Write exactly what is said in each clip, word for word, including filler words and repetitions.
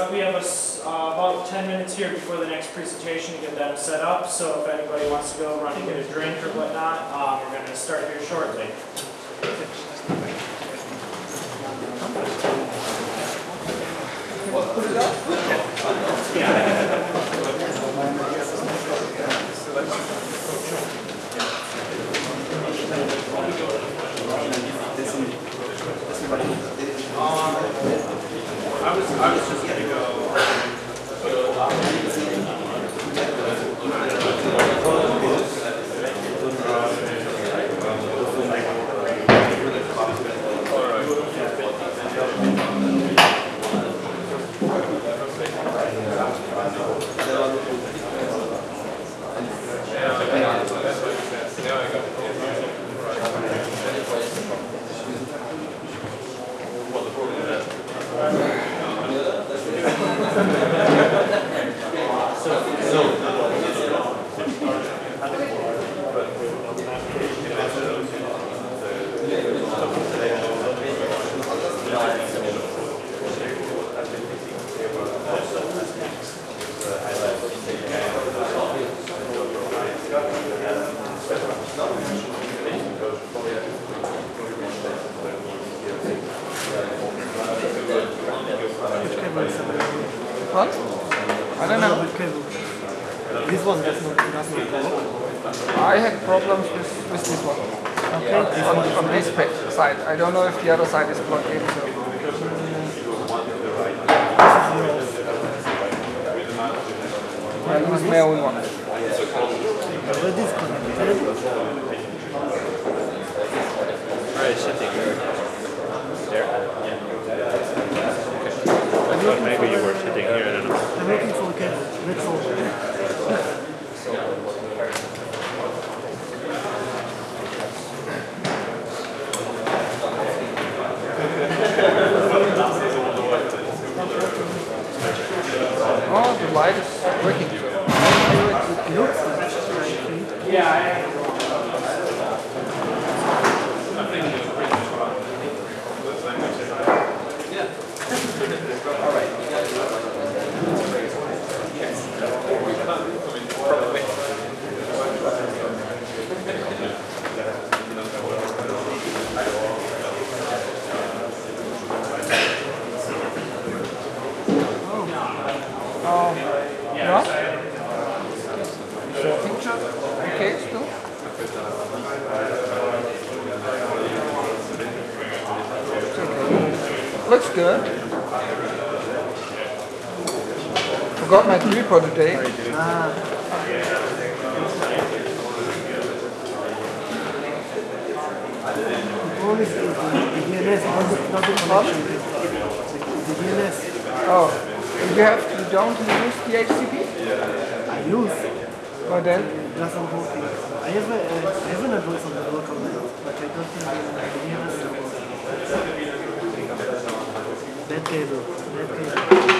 uh, we have a, uh, about ten minutes here before the next presentation to get that set up. So if anybody wants to go run and get a drink or whatnot, um, we're going to start here shortly. I was, I was just going to go. What? I don't know. This one does not, does not work. I had problems with, with this one. Okay. On, on this pa- side. I don't know if the other side is plugged in. So. I use my own one. Where this connected? Where is sitting there? There? Yeah. I thought maybe you were sitting here, I don't know. I'm looking for a cable. That's all. Oh, the light is working. It looks like Yeah, I Oh, yeah? So picture, okay, still. Okay. Looks good. Forgot my tripod today. ah. All is the D N S, not the, not the connection. The D N S. Oh, you have you don't use the H T T P? I use. Or then? It doesn't work. I have, a, I have an address on the local net, but I don't think the D N S works. That cable. That cable.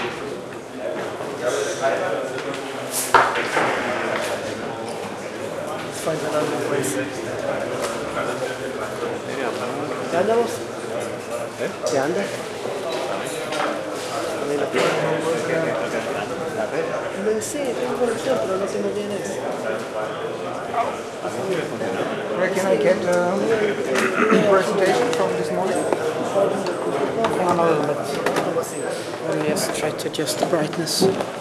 Let's find another place. ¿Qué anda vos? ¿Eh? ¿Qué anda? Sí, tengo conexión, pero no tengo D N S. Where can I get a presentation from this morning? No, no, but let me just try to adjust the brightness.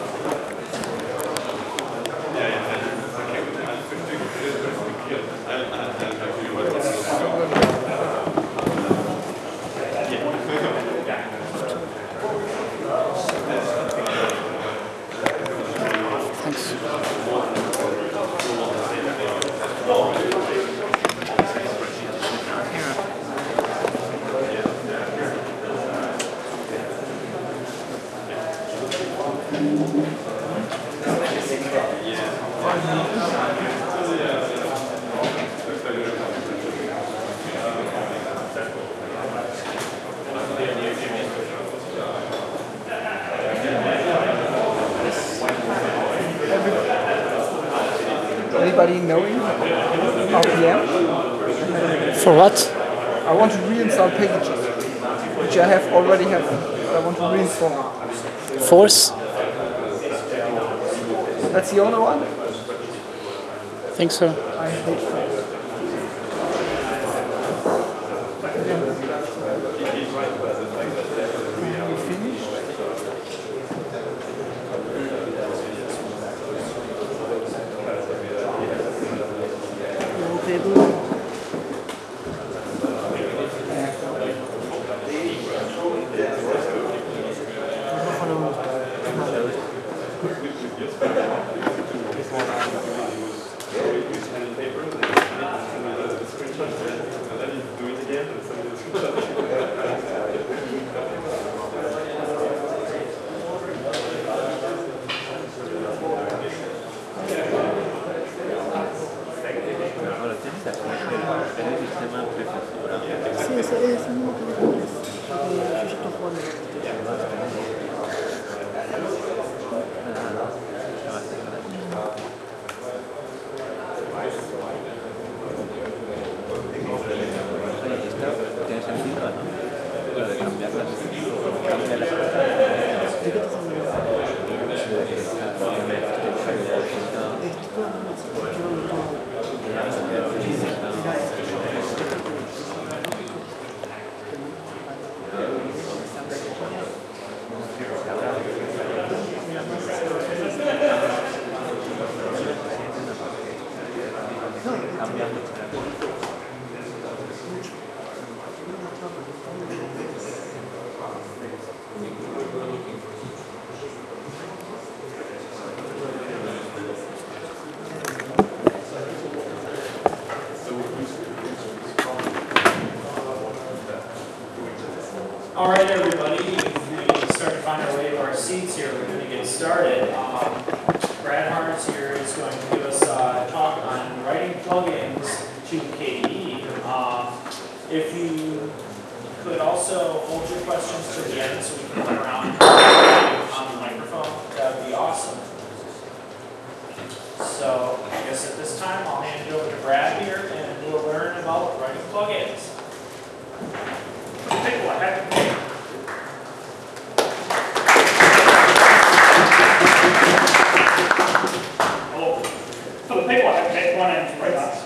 Anybody knowing R P M? For what? I want to reinstall packages, which I have already have. I want to reinstall. Force? That's the only one? I think so. I hate force. You finished? Roll table. Sì, se è solo ci sto fuori. Tiene sentido, ¿no? Lo de cambiarlas. Cambia las All right, everybody, if we start to find our way to our seats here, we're going to get started. Um, Brad Harms here is going to give us a talk on writing plugins to K D E. Um, if you could also hold your questions to the end so we can run around on the microphone, that would be awesome. So I guess at this time, I'll hand it over to Brad here, and we'll learn about writing plugins. Take one, have Hello. For the people I haven't met, my name's Brett Harms.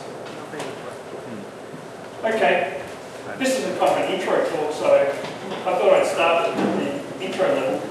Okay, this is a kind of an intro talk, so I thought I'd start with the intro level.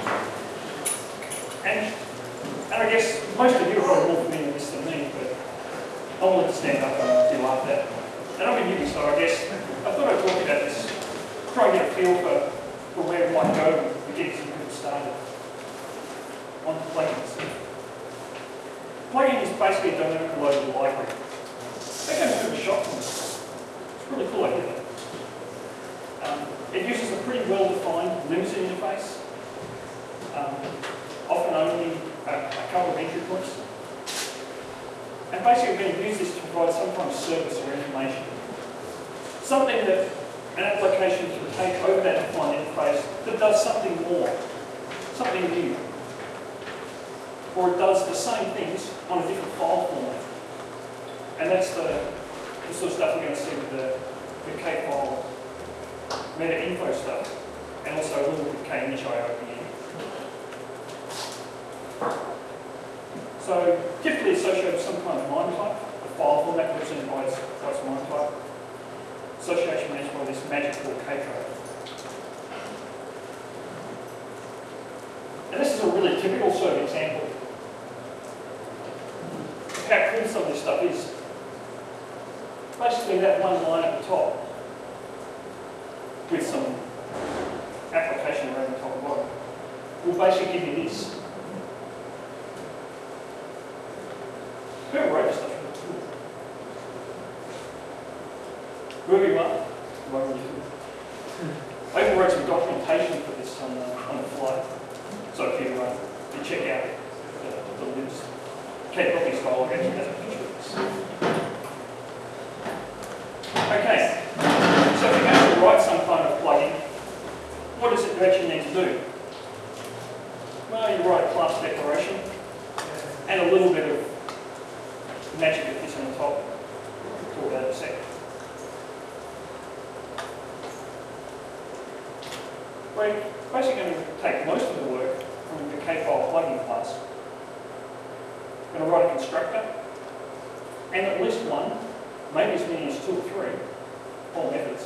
And, and I guess most of you are probably more familiar with this than me, but I wanted to stand up and do like that. And I'm a newbie, so I guess I thought I'd talk about this, try and get a feel for, for where we might go to get some people started on plugins. Plugin is basically a dynamic loadable library. That came as a bit of a shock to me. It's really cool idea. Um, it uses a pretty well-defined limited interface, um, often only a, a couple of entry points. And basically we're going to use this to provide some kind of service or information. Something that an application can take over that defined interface that does something more, something new. Or it does the same things on a different file format. And that's the, the sort of stuff we're going to see with the, the K-file meta info stuff, and also a little bit of K-image I O at the end. So typically associated with some kind of MIME type, a file format represented by its, by its MIME type. Association managed by this magic called K-code. And this is a really typical sort of example of how cool some of this stuff is. Basically that one line at the top with some application around the top and bottom will basically give you this. Whoever wrote this stuff is really cool. Whoever you are, you are really cool. I even wrote some documentation for this on the, on the fly. So if you, uh, you check out the, the libs, Kate Rocky style actually has a picture of this. Okay, so if you're going to write some kind of plugin, what does it actually need to do? Well, you write a class declaration and a little bit of magic that fits on the top. We'll talk about it in a second. We're basically going to take most of the work K-file plugin class. I'm going to write a constructor, and at least one, maybe as many as two or three, all methods.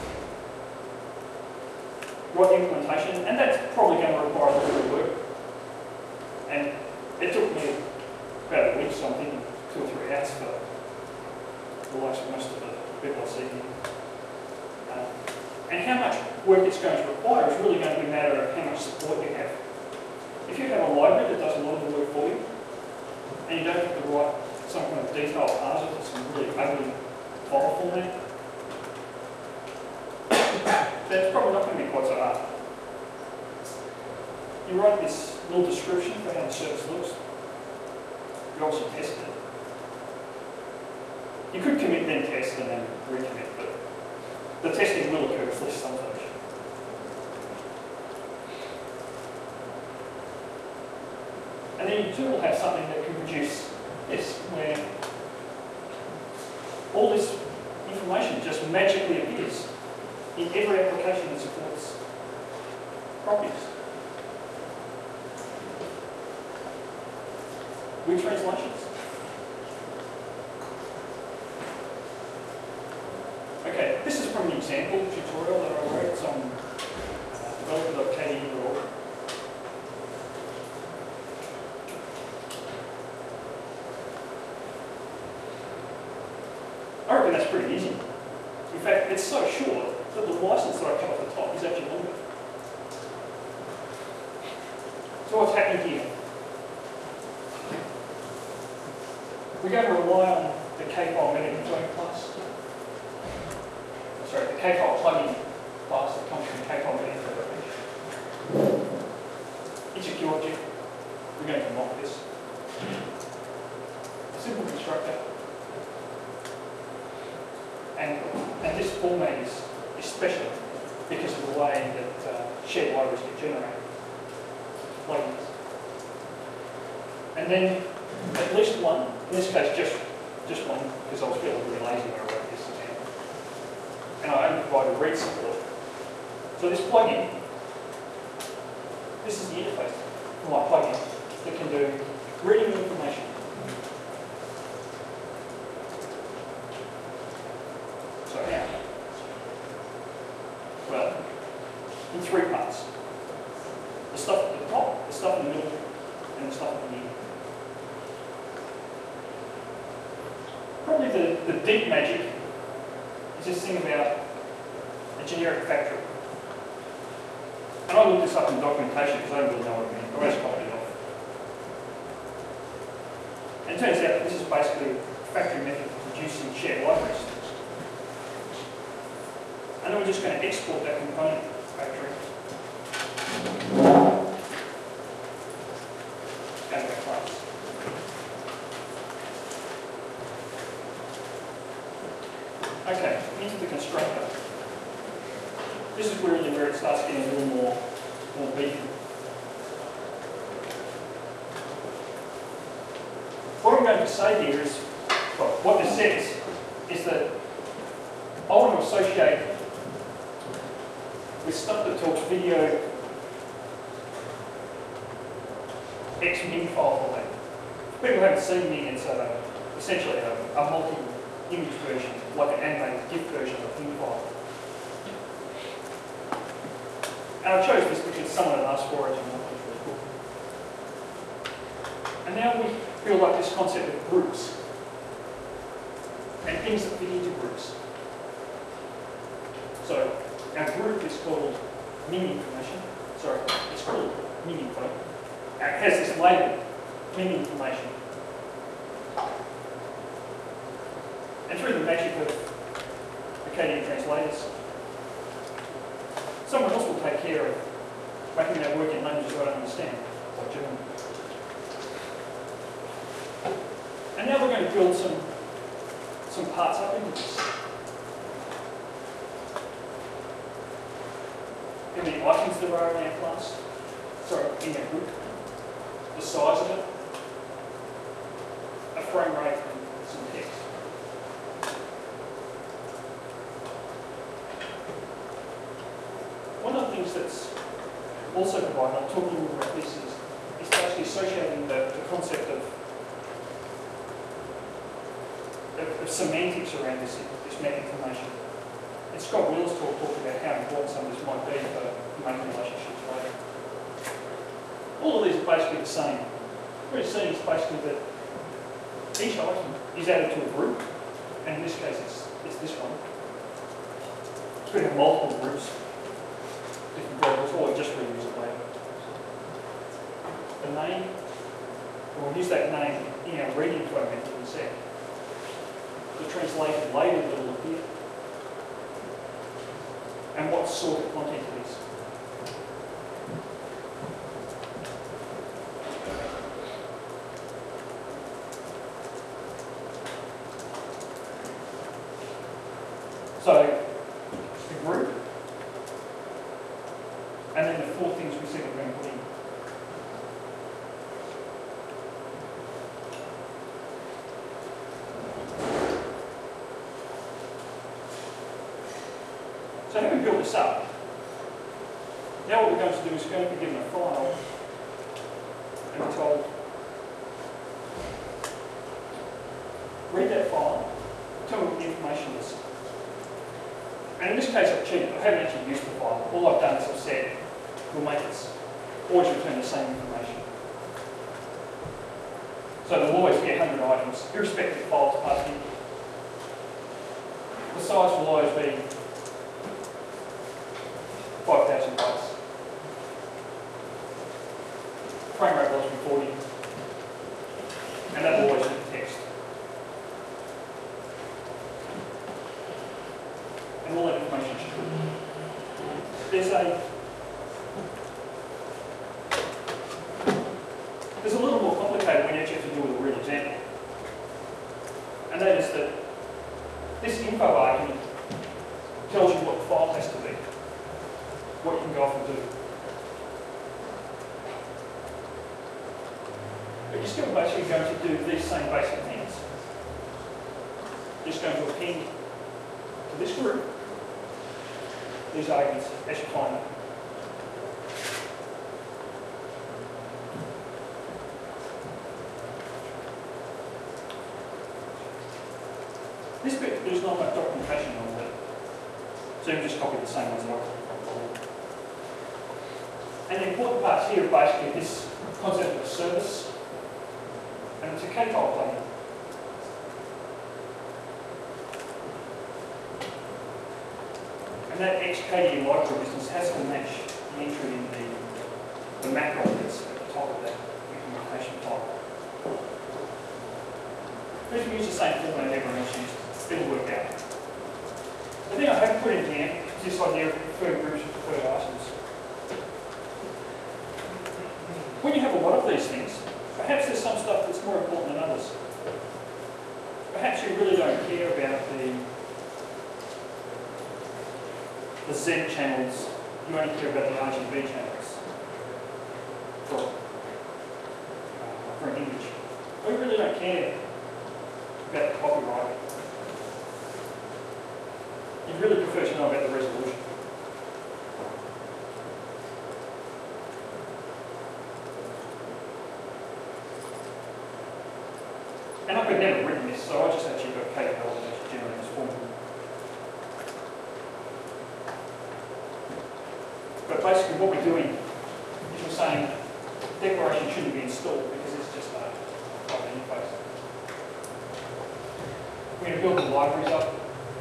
Write the implementation, and that's probably going to require a little bit of work. And it took me about a week, so I'm thinking two or three hours for the likes of most of the people I see here. Uh, and how much work it's going to require is really going to be a matter of how much support you have. If you have a library that does a lot of the work for you, and you don't have to write some kind of detailed parsers or some really ugly file format, that's probably not going to be quite so hard. You write this little description for how the service looks. You obviously test it. You could commit, then test, and then recommit, but the testing will occur at least sometimes. And then you too will have something that can produce this, where all this information just magically appears in every application that supports properties. With translations. Okay, this is from an example tutorial that I wrote. It's on uh, developer dot k d dot org. I reckon that's pretty easy. In fact, it's so short that the license that I cut off the top is actually longer. So what's happening here? We're going to rely on the K-file meta-info class. Sorry, the K-file plugin class that comes from the K-file meta-info page. It's a Q object. We're going to mock this. A simple constructor. And, and this format is, is special because of the way that uh, shared libraries get generated. Plugins. And then at least one, in this case just, just one, because I was feeling really lazy when I wrote this example. And I only provided read support. So this plugin, this is the interface for my plugin that can do reading information. So how? Well, in three parts. The stuff at the top, the stuff in the middle, and the stuff in the middle. Probably the, the deep magic is this thing about a generic factory. And I looked this up in documentation because I don't really know what it means. I just copied it off. And it turns out that this is basically a factory method for producing shared libraries. And then we're just going to export that component factory. Out of our class. Okay, into the constructor. This is really where it starts getting a little more, more beefy. What I'm going to say here is, well, what this says is that I want to associate with stuff that talks video X M I G file format. People haven't seen me, it's a, essentially a, a multi-image version, like an animated GIF version of a M I G file. And I chose this because someone had asked for it and I thought it was cool. And now we feel like this concept of groups and things that fit into groups. So our group is called Mini Information. Sorry, it's called Mini Info. It has this label, Mini Information. And through the magic of Acadian translators, someone else will take care of making that work in languages I don't understand, like German. And now we're going to build some, some parts up into this. How many items there are in our class, sorry, in our group, the size of it, a frame rate, and some text. One of the things that's also provided, I'll talk a little about this, is basically associating the, the concept of, of, of semantics around this, this meta information. And Scott Willis talked, talked about how important some of this might be for making relationships later. All of these are basically the same. What you're seeing is basically that each item is added to a group, and in this case it's, it's this one. So we have multiple groups, different variables, or just reuse it later. The name, we'll use that name in our reading fragment in a sec. The translated label that will appear, and what sort of content it is. So, the group, and then the four things we said we're going to put in. So having built this up, now what we're going to do is we're going to be given a file and we're told, read that file, tell me what the information is. And in this case I've cheated, I haven't actually used the file. All I've done is I've said, we'll make this, always return the same information. So there'll always be one hundred items, irrespective of files passed in. The size will always be five thousand bytes. Frame rate will always be forty. And that will always be the text. And all that information should be. There's a there's a little more complicated when you actually have to deal with a real example. And that is that this info argument tells you what the file has to be, what you can go off and do. But you're still basically going to do these same basic things. You're just going to append to this group these arguments as you find them. This bit, there's not much documentation on it, so you can just copy the same ones that I've copied. And the important parts here are basically this concept of a service, and it's a K-file plugin. And that X K D E library business has to match the entry in the, the macro that's at the top of that implementation file. But if you use the same format everyone else used, it'll work out. The thing I have put in here is this idea of preferred groups and preferred items. When you have a lot of these things, perhaps there's some stuff that's more important than others. Perhaps you really don't care about the, the Z channels, you only care about the R G B channels for, uh, for an image. Or you really don't care about the copyright. You really prefer to know about the resolution. And I could never have written this, so I just actually got K P L to actually generate this formula. But basically what we're doing is we're saying declaration shouldn't be installed because it's just a private interface. We're going to build the libraries up.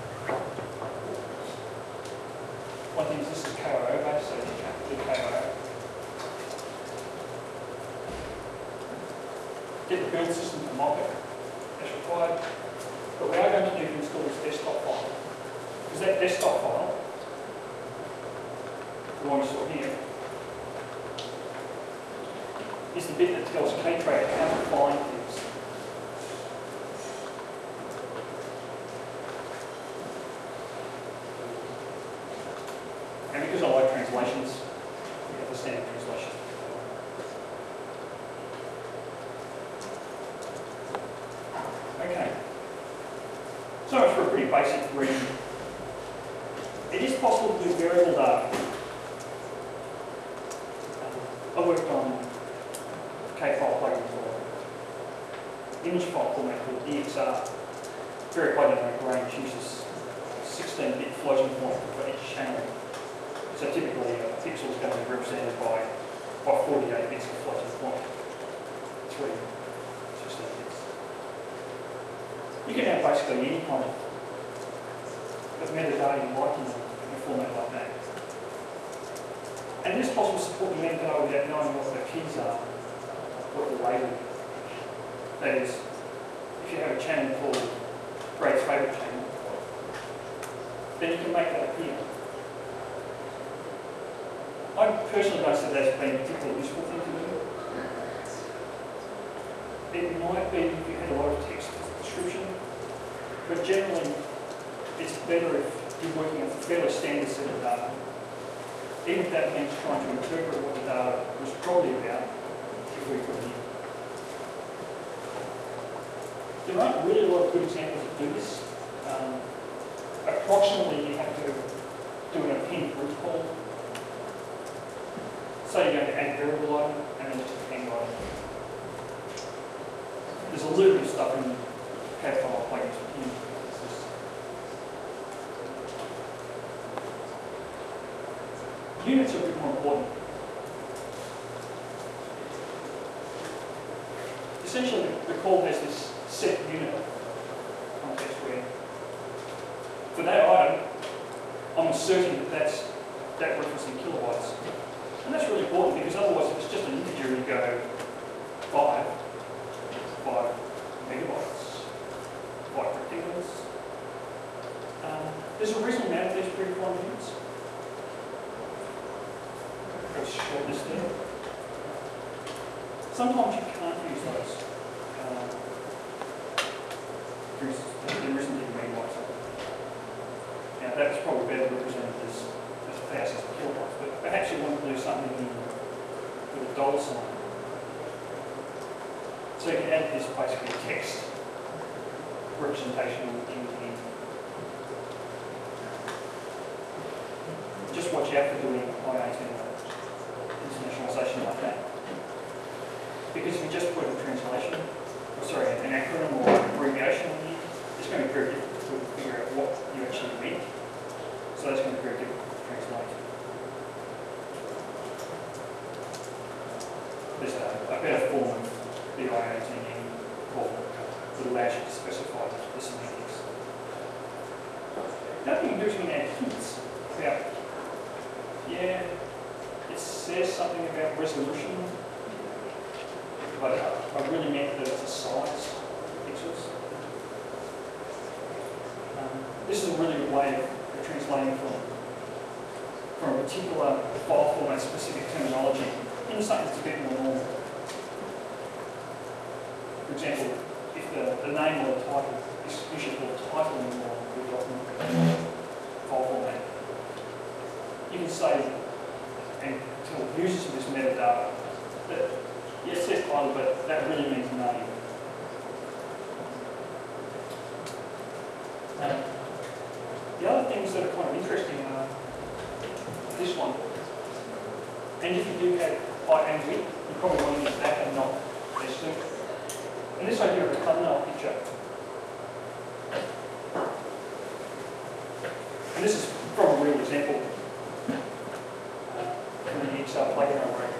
One thing is this is K O O based, so you have to do K O O. Get the build system to mock it as required. But we are going to need to install this desktop file. Because that desktop file, the one we saw here, is the bit that tells Ktrad how to find things. And because I like translations, we have the standard translation. Okay. So much for a pretty basic reading. It is possible to do variable data. I worked on K image file format called E X R. Very high dynamic range, uses sixteen bit floating point for each channel. So typically a pixel is going to be represented by, by forty-eight bits of floating point. Three, sixteen bits. You can have basically any kind of, of metadata you like in a, in a format like that. And it is possible to support the metadata without knowing what the keys are, what the label. That is, if you have a channel called Brad's favourite channel, then you can make that appear. I personally don't see that as being a particularly useful thing to do. It might be if you had a lot of text description, but generally it's better if you're working with a fairly standard set of data. Even if that means trying to interpret what the data was probably about, if we could. There aren't really a lot of good examples that do this. Um, approximately, you have to do an append root call. So you're going to add variable item and then just append item. There's a little bit of stuff in the C A D file like append. Units are a bit more important. Essentially, the call has this set unit context where, for that item, I'm asserting that that's that referencing kilobytes. And that's really important because otherwise, if it's just an integer, you go five, five megabytes, five rectangles. Um, there's a reasonable amount of these predefined units. Shortness there. Sometimes you can't use those. Um, there isn't even megabytes. Now that's probably better represented as, as thousands of kilobytes, but perhaps you want to do something in, with a dollar sign. So you can add this basically text representation in here. Just watch out for doing I eighteen. Internationalization like that. Because if you just put a translation, or sorry, an acronym or abbreviation on here, it's going to be very difficult to figure out what you actually mean. So that's going to be very difficult to translate. There's a, a better form of the I eighteen called that allows you to specify the semantics. Another thing you can do is you can add hints about, yeah, says something about resolution, but I really meant that it's a size of pixels. Um, this is a really good way of translating from, from a particular file format specific terminology into something that's a bit more normal. For example, if the, the name or the title is usually called title in the document file format, you can say and tell users of this metadata that, yes, it says title, but that really means name. Um, the other things that are kind of interesting are this one. And if you do have height and width, you probably want to use that and not this thing. And this idea of a thumbnail picture. And this is from a real example. Stuff like in our work.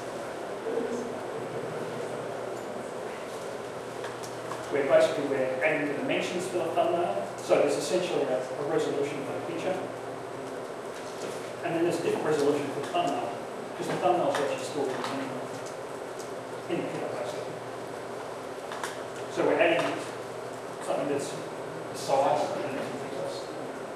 Where basically we're adding the dimensions for the thumbnail. So there's essentially a, a resolution for the picture. And then there's a different resolution for the thumbnail, because the thumbnail is actually stored in the picture, basically. So we're adding something that's the size of the next pixels.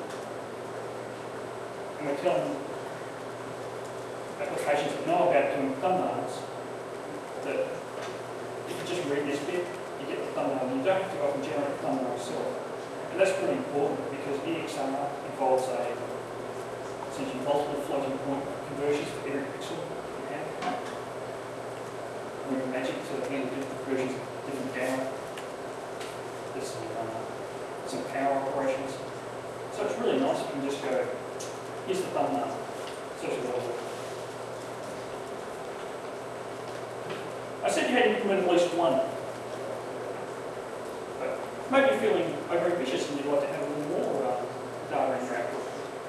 And we're telling applications that know about doing thumbnails that if you just read this bit, you get the thumbnail, and you don't have to go off and generate the thumbnail yourself. And that's pretty important because E X R involves a essentially multiple floating point conversions for every pixel you have. We can magic to handle different versions of different data. There's some, uh, some power operations. So it's really nice if you can just go, here's the thumbnail, search it over. I said you had to implement at least one. maybe you're feeling over-ambitious and you'd like to have a little more uh, data in your output.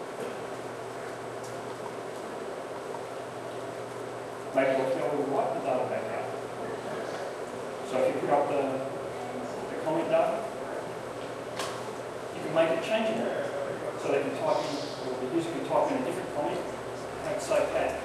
Maybe you'll be able to write the data back out. So if you put up the, the comment data, you can make it changeable. So they can type in, or the user can type in a different comment and have it save back.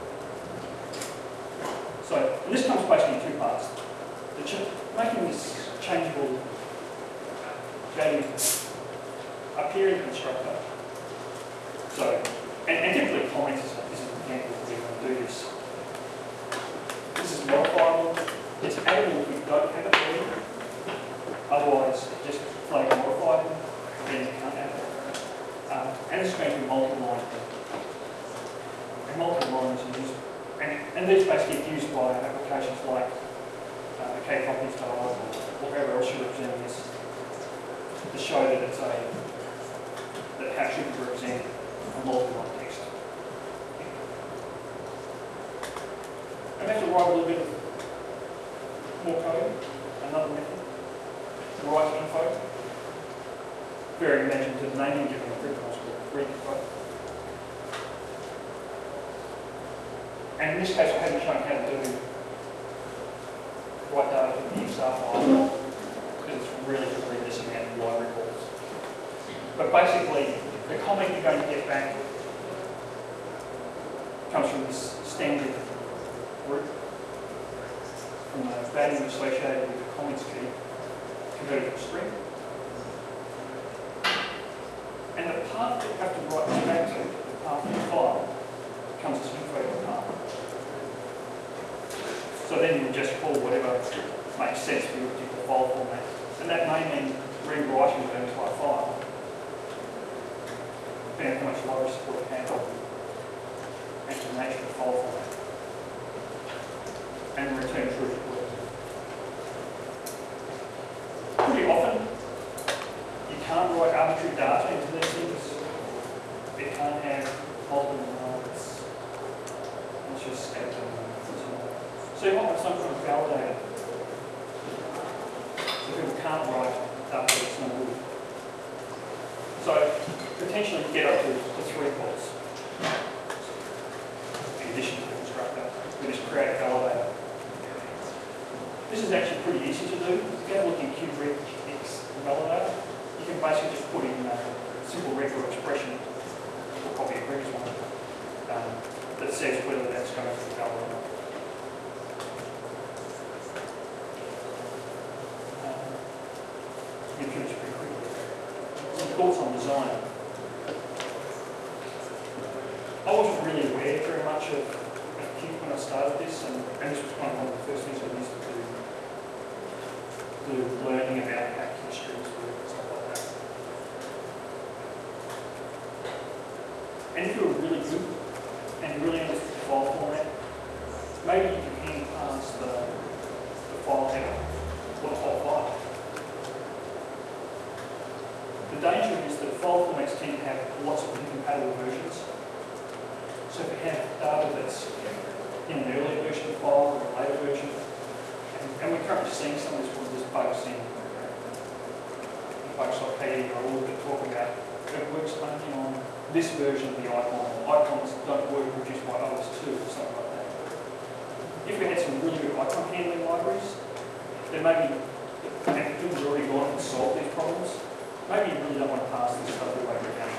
So, and this comes basically in two parts. The ch making this changeable value appear in the constructor. So, and, and typically comments is, is an example of where you can do this. This is modifiable. It's addable if you don't have it already. Otherwise, just flag modifiable, then you can't add it. Um, and this is going to be multiple lines. And multiple lines are used. And, and these basically get used by applications like uh, the K-properties dialog or whatever else you're representing this to show that it's a that how should be represented a multiple line text. I'm going to have to write a little bit of more code, another method, write info. Very imaginative naming, given a pretty much read info. And in this case, I haven't shown how to do write data to the Excel file because it's really to read this amount of library calls. But basically, the comment you're going to get back comes from this standard group, from the value associated with the comments key converted to a string. And the path that you have to write this back to, the path of the file, comes as info.path. So then you just pull whatever makes sense for your particular file format. And that may mean rewriting the entire file, depending on how much library support you have and the nature of the file format. And return true to work. Pretty often, you can't write arbitrary data into these things. It can't have multiple lines. It's just scattered. So you want some sort of validator. So people can't write data that's no good. So potentially you get up to, to three calls in addition to the constructor with this create validator. This is actually pretty easy to do. If you have a look in QRegX validator, you can basically just put in a simple regular expression, or copy a previous one, um, that says whether that's going to be valid or not. Um, you can finish pretty quickly. Some thoughts on design. I wasn't really aware very much of, of Qt when I started this, and, and this was kind of one of the first things I used to do. Learning about how key streams work and stuff like that. And if you were really good and you really understood the file format, maybe you can hand pass the, the file header or the whole file. The danger is that file formats tend to have lots of incompatible versions. So if you have data that's in an earlier version of the file or a later version, and, and we're currently seeing some of this bugs in bugs like P E are a little bit talking about it works only on this version of the icon. Icons don't work produced by others too, or something like that. If we had some really good icon handling libraries, then maybe, and people have already gone and solved these problems, maybe you really don't want to pass this stuff all over again.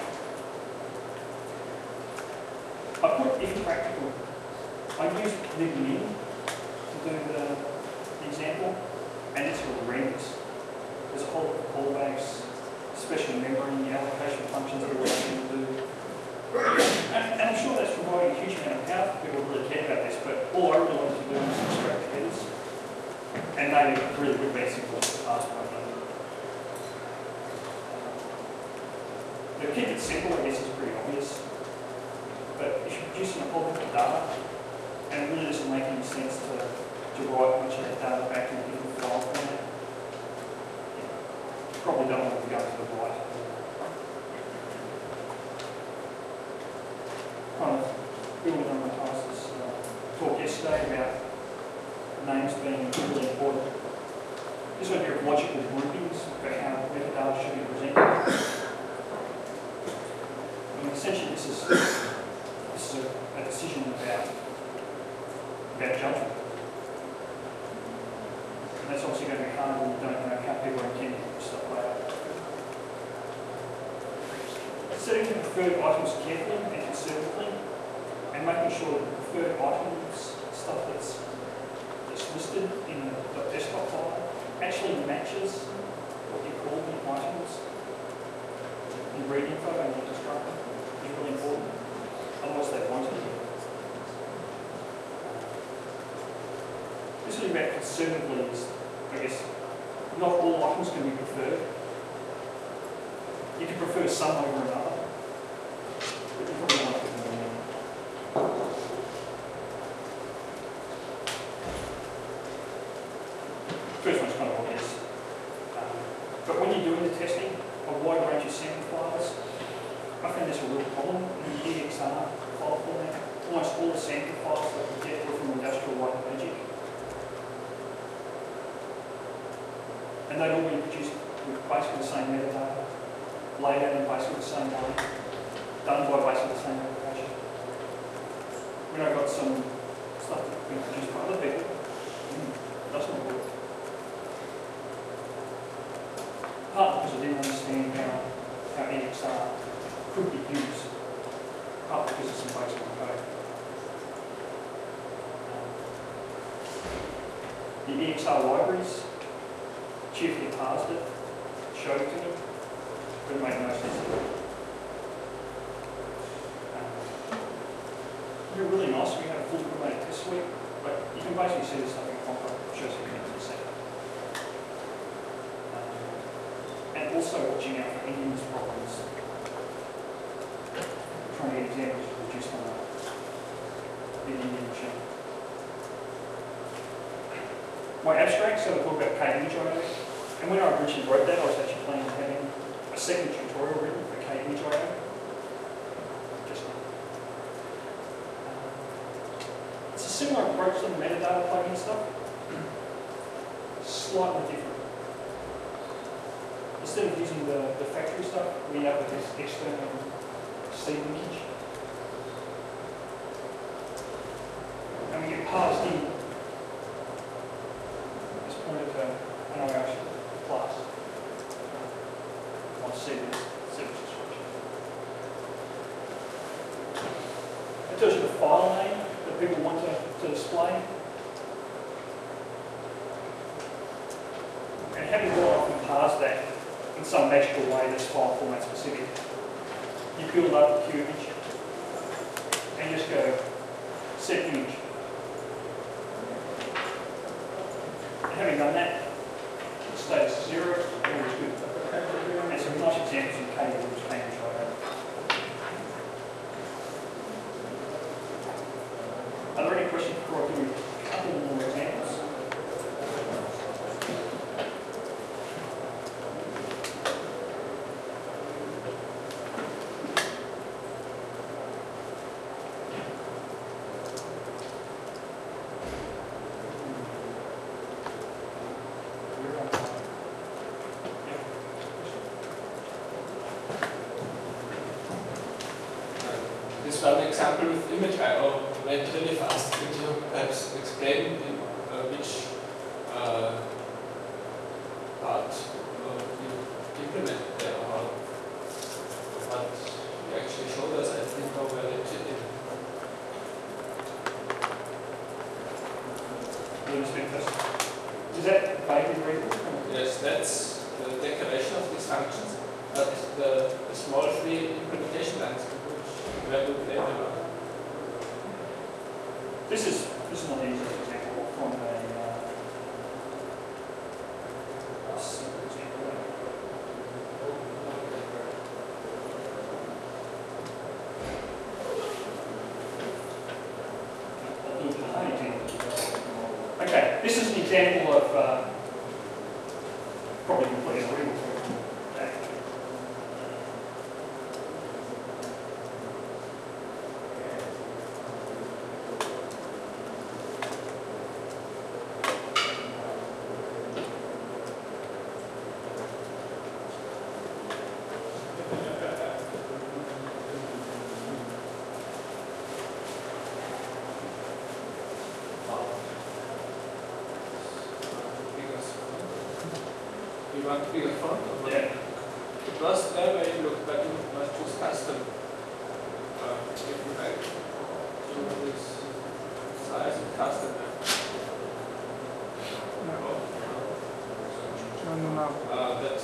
I put if practical. I use libmin to do the, the example. And it's horrendous. There's a whole lot of callbacks, special memory, the allocation functions that we're going to do. And, and I'm sure that's providing a huge amount of power for people who really care about this, but all I really wanted to do was extract the headers. And they really would be simple to pass by them. To keep it simple, I guess, is pretty obvious. But if you're producing a whole lot of data, and it really doesn't make any sense to, to write much of that data back in a different file format, you probably don't want to go to the right. Kind of building on my tasks, uh, talk yesterday about names being really important. This idea of logical groupings for how metadata should be presented. I mean, essentially, this is this is a, a decision about about judgment. And that's obviously going to be hard when you don't know how people are intending to stuff like that. Setting the preferred items carefully and conservatively, and making sure that the preferred items, stuff that's, that's listed in the, the desktop file, actually matches what you call the items in read info and your constructor is really important. Otherwise, they won't. This is about conservatively, is, I guess, not all items can be preferred. You can prefer some over another. But you probably want to do more. First one's kind of obvious. Um, but when you're doing the testing, a wide range of sample files, I found this a real problem in the E X R file format. Almost all the sample files that we get were from Industrial Light and Magic. And they'd all been produced with basically the same metadata, laid out in basically the same way, done by basically the same application. When I got some stuff that's been produced by other people, mm, it doesn't work. Partly because I didn't understand how, how E X R could be used, partly because it's some basic code. The E X R libraries cheerfully parsed it, showed it to me, but it made no sense to me. Um, You're really nice, we have a full automated test suite, but you can basically see this stuff in Conquer, it shows you how to set. Um, and also watching out for Indian's problems. We're trying to get examples produced on the Indian machine. My abstract, so I talk about K image I O. And when I originally wrote that, I was actually planning on having a second tutorial written for K image I O. Just not. It's a similar approach to the metadata plugin stuff, slightly different. Instead of using the, the factory stuff, we have this external C linkage. And we get passed in this pointer to an I O class. I'll see this service description. It tells you the file name that people want to, to display. And having gone off and parsed that in some magical way that's file format specific, you build up the Q image and just go set image. And having done that, status zero, all is good. And some nice examples of K image, K image I O. Are there any questions before I do a couple more examples? This one example with image I O went really fast. Could you perhaps explain in uh, which uh, part uh, you implement there, or what you actually showed us? I think how well it did. Is that vaguely readable? Yes, that's the declaration of these functions, but the, the small free implementation lines. Where do they belong? This is this is not an easy example from a uh, a simple example. I'll do a hard example. Okay, this is an example of uh, probably completely unreadable. Okay. want to be a font? Or Yeah. it was there where you look, but you must choose custom. Uh, if you like to this size and custom. No, no, no. Uh, that's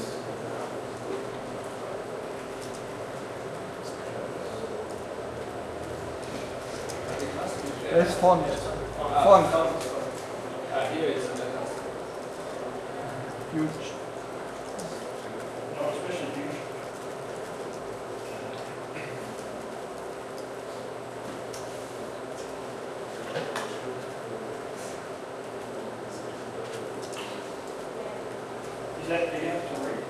the custom. There's font. Ah, Font. font. Ah, here it's in the custom. Huge. Not especially huge. Is that big enough to read?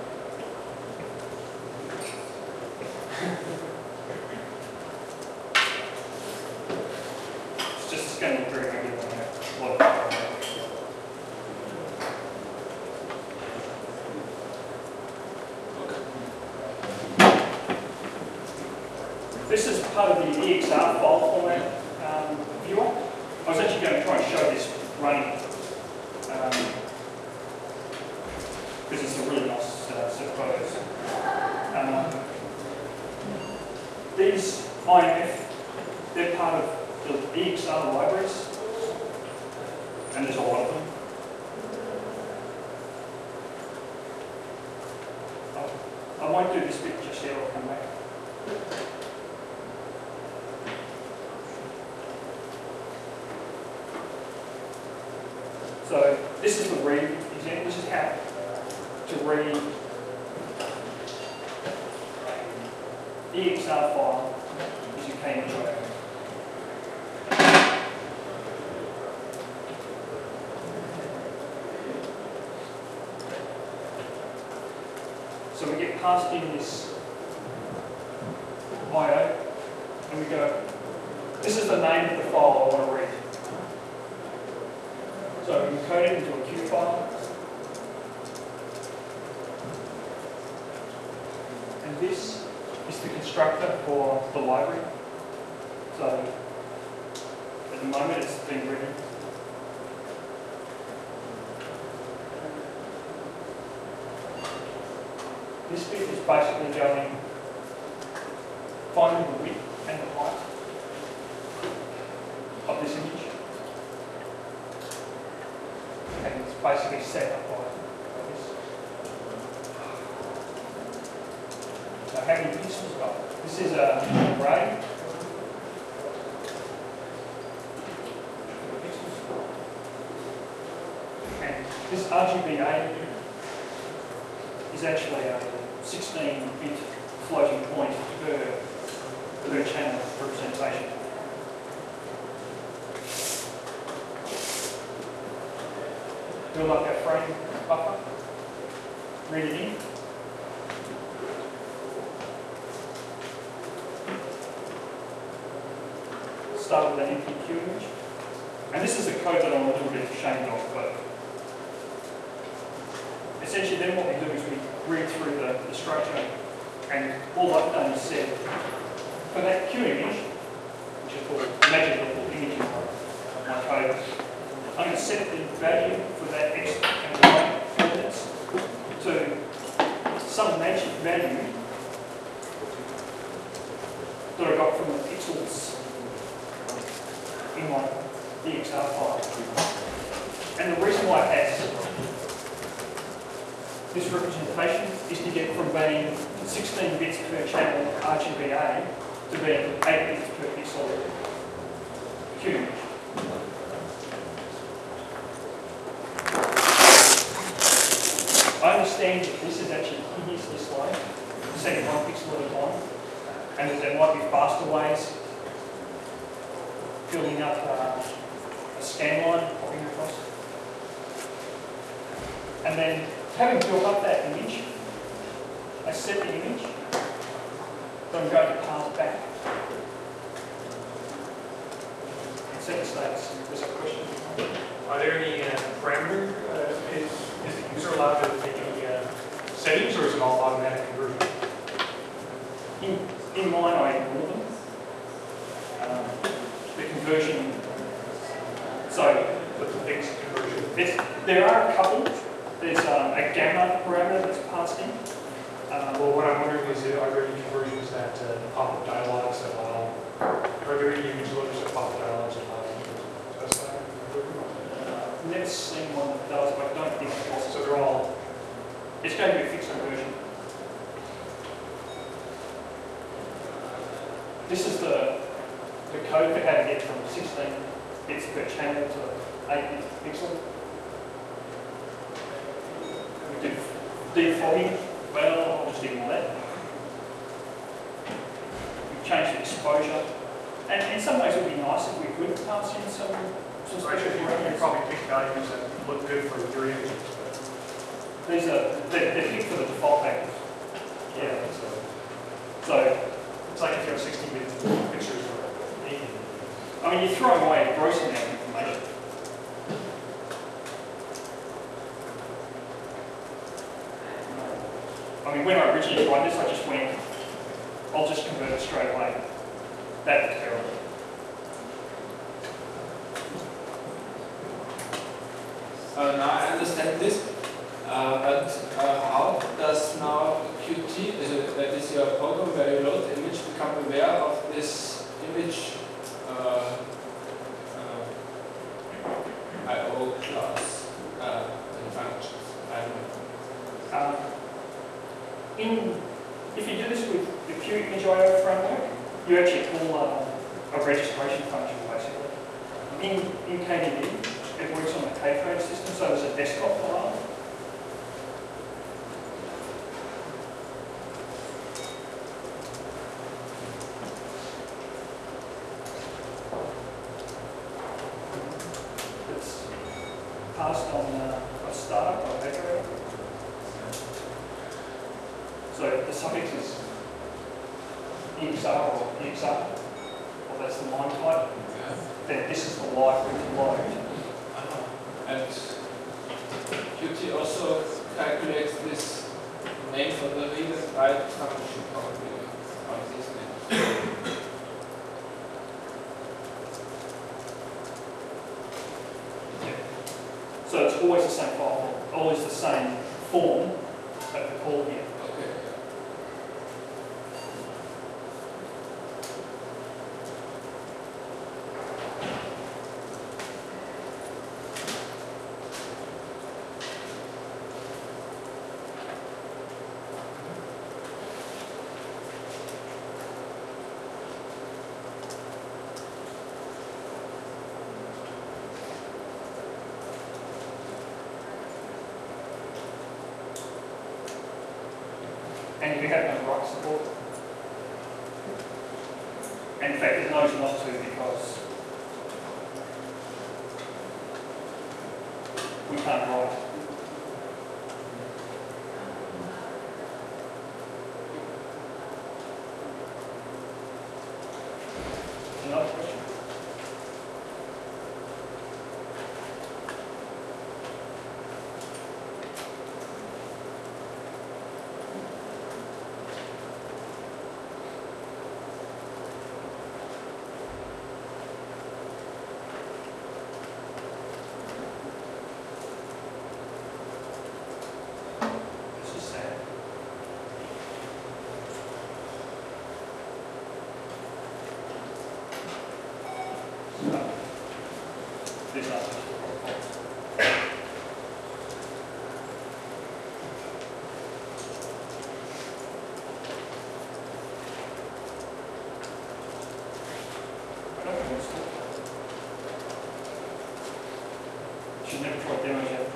It's just a scanning through maybe on there. What? This is part of the E X R file format um, viewer. I was actually going to try and show this running um, because it's a really nice uh, set of photos. Um, these I M F, they're part of the E X R libraries, and there's a lot of them. I, I won't do this bit just yet, I'll come back. So this is the read example. This is how to read E X R file using K image I O. So we get passed in this I O and we go, this is the name of the file I want to read. So we encode it into a Q file. And this is the constructor for the library. So at the moment it's being written. This bit is basically going, finding the width and the height of this image. And it's basically set up by this. So how many pixels got? This is a array. And this R G B A is actually a sixteen bit floating point per, per channel representation. Build up our frame buffer, read it in. Start with an M P Q image. And this is the code that I'm a little bit ashamed of, but essentially then what we do is we read through the, the structure, and all I've done is said, for that Q image, which is called magical image in my code, I'm going to set the value for that X and Y coordinates to some magic value that I got from the pixels in my E X R file. And the reason why it has this representation is to get from being sixteen bits per channel R G B A to being eight bits per pixel Q image. I understand that this is actually hideous this way, setting one pixel at a time, and that there might be faster ways building up uh, a scan line popping across. And then, having built up that image, I set the image that I'm going to pass back and set the status. There's a question. Are there any uh, parameter? Uh, is, is the user allowed to make any uh, settings, or is it all automatic conversion? In, in mine, I ignore them. Um, the conversion, so But the fixed conversion. it's, there are a couple. there's um, a gamma parameter that's passed in. Um, Well, what I'm wondering is, uh, are there any conversions that uh, pop-up dialogues that allow, are there any image loaders that pop-up dialogues that allow you to specify? uh, never seen one that does, but I don't think it's possible. So they're all, It's going to be a fixed conversion. This is the, the code for how to get from sixteen bits per channel to eight bits per pixel. We do defogging. Well, I'll just ignore that. We've changed the exposure. And in some ways it would be nice if we could pass in some, some so special actually, you parameters. you probably pick values that look good for your images. but- These are, they're, they're picked for the default package. Yeah. So So, it's like if you have sixteen bit pictures or anything. I mean, you're throwing away a gross amount of information. I mean, when I originally tried this, I just went, I'll just convert it straight away. That was terrible. Uh, now I understand this, uh, but uh, how does now Qt, is it, that is your program where you load the image, become aware of this image uh, uh, I O class uh, and functions? I don't know. Um, in, if you do this with the Qt Image I O framework, you actually call uh, a registration function basically. In, in K D B, it works on the K-Trade system, so there's a desktop file. It's passed on uh, a startup or K-Trade. So the suffix is E X R or E X R, or that's the line type. Then this is the library to load. And Qt also calculates this name for the read and write function probably on this name. So it's always the same file, always the same form that we call here. Okay. And we have no write support. And in fact, it knows not to because we can't write. Another question? This is sad. No. There's nothing. I don't think it's still. Should never try demos yet.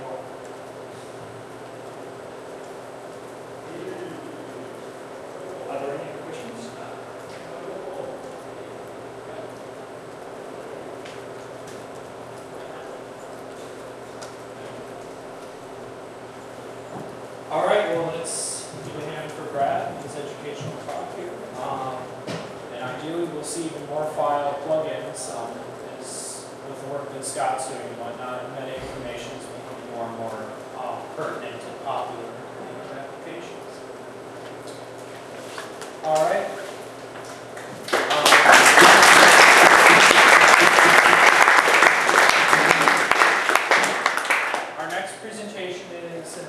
Are there any questions? All right, well, let's give a hand for Brad and his educational talk here. Um, and ideally, we'll see even more file plugins um, as with the work that Scott's doing and whatnot. Meta information is becoming more and more uh, pertinent and popular in our applications. All right. Um, our next presentation is an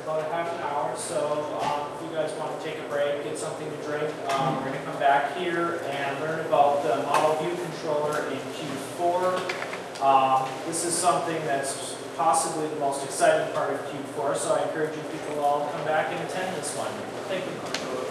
here and learn about the model view controller in Q four. Um, this is something that's possibly the most exciting part of Q four, so I encourage you people to all come back and attend this one. Thank you.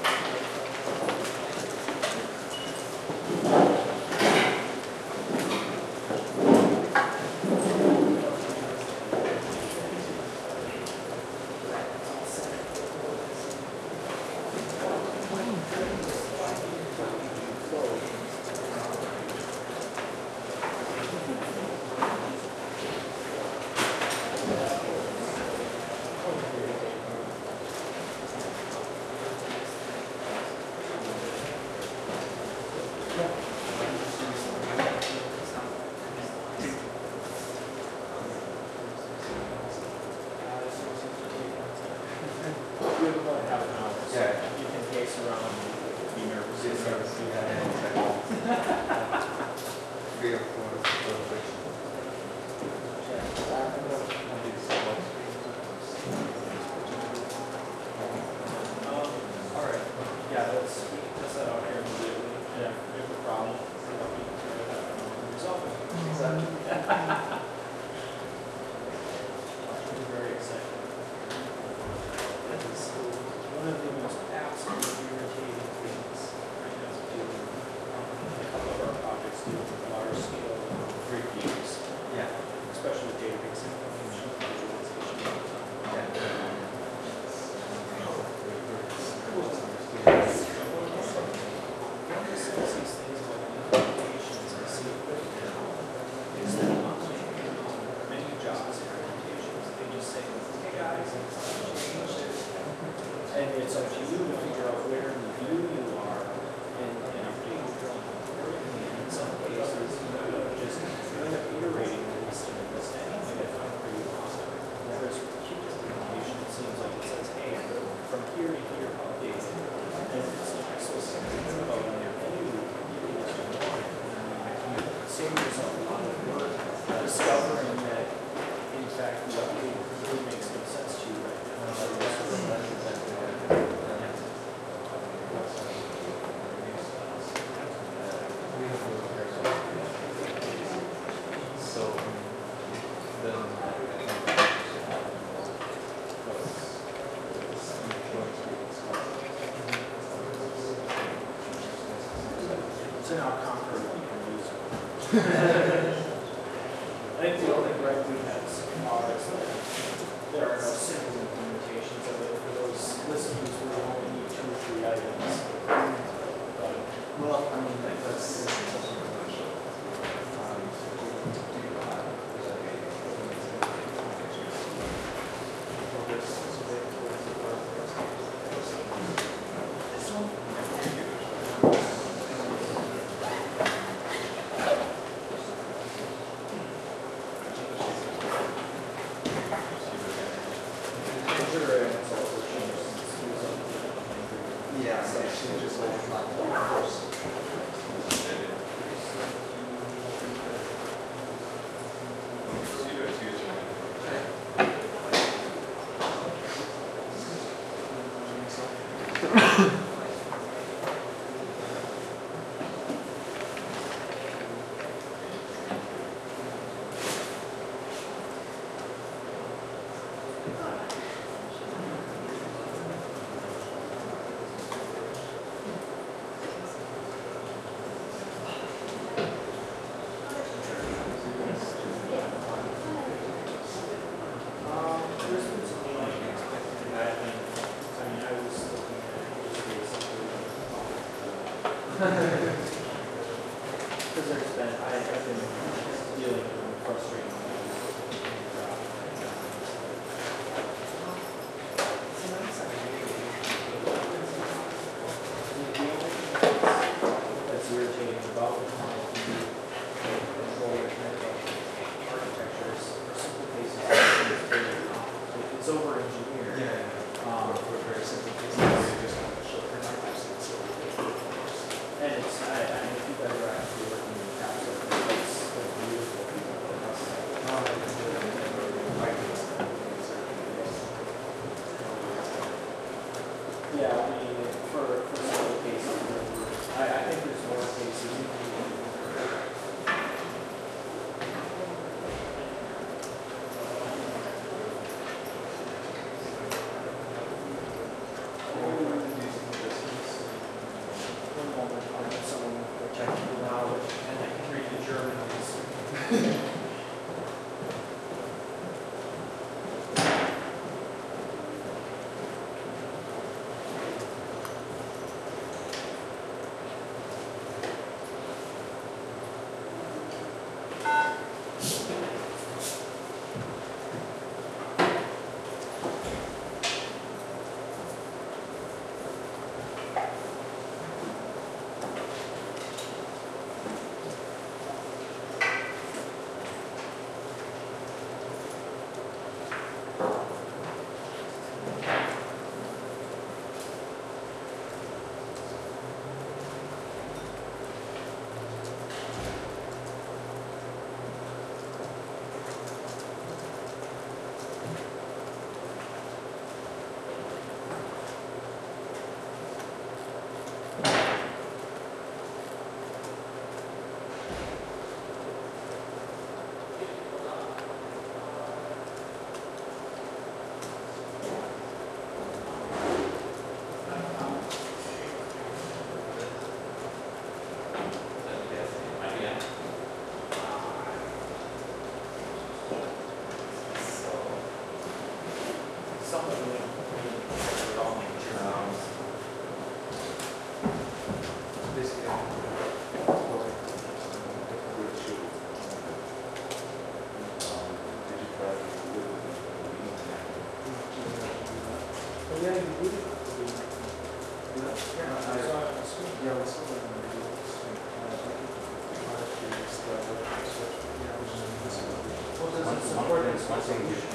I think the only gripe we have is that there are no simple implementations of it for those listeners who only need two or three items. But, well, I mean, that's yeah, I mean, for, for some of the cases, I, I think there's more Well, does it support expressive?